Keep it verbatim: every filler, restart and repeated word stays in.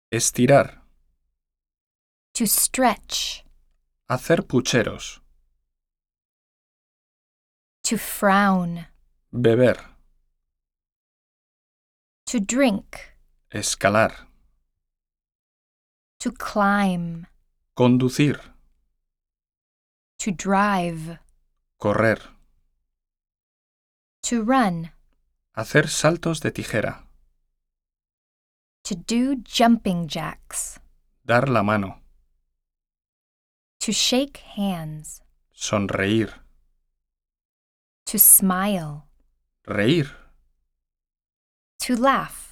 Estirar. To stretch. Hacer pucheros. To frown. Beber. To drink. Escalar. To climb. Conducir. To drive. Correr. To run. Hacer saltos de tijera. To do jumping jacks. Dar la mano. To shake hands. Sonreír. To smile. Reír. To laugh.